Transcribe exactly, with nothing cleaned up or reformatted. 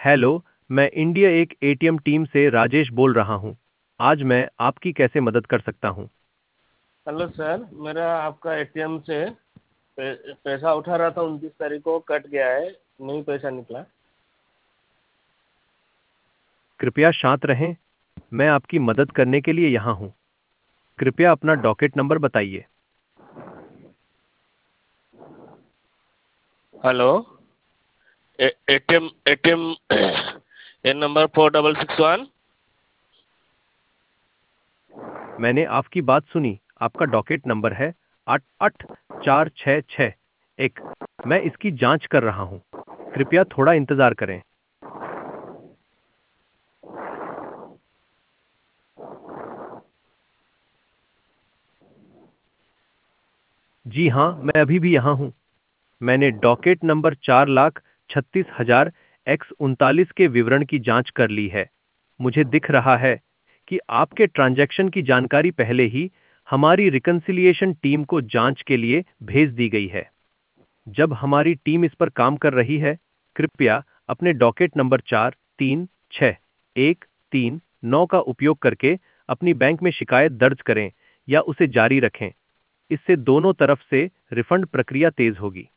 Hello, मैं India एक ATM team से राजेश बोल रहा हूँ। आज मैं आपकी कैसे मदद कर सकता हूँ? हेलो सर, मेरा आपका एटीएम से पै- पैसा उठा रहा था। उनतीस तारीख को कट गया है, नहीं पैसा निकला। कृपया शांत रहें। मैं आपकी मदद करने के लिए यहाँ हूँ। कृपया अपना डॉकेट नंबर बताइए। Hello. ATM ATM N number four double six one. मैंने आपकी बात सुनी। आपका डॉकेट नंबर है आठ आठ चार छः छः एक। मैं इसकी जांच कर रहा हूँ। कृपया थोड़ा इंतजार करें। जी हाँ, मैं अभी भी यहाँ हूँ। मैंने डॉकेट नंबर चार लाख छत्तीस हजार एक्स उनतालीस के विवरण की जांच कर ली है। मुझे दिख रहा है कि आपके ट्रांजैक्शन की जानकारी पहले ही हमारी रिकंसिलिएशन टीम को जांच के लिए भेज दी गई है। जब हमारी टीम इस पर काम कर रही है, कृपया अपने डॉकेट नंबर चार तीन छः एक तीन नौ का उपयोग करके अपनी बैंक में शिकायत दर्ज करें या उसे जारी रखें। इससे दोनों तरफ से रिफंड प्रक्रिया तेज होगी।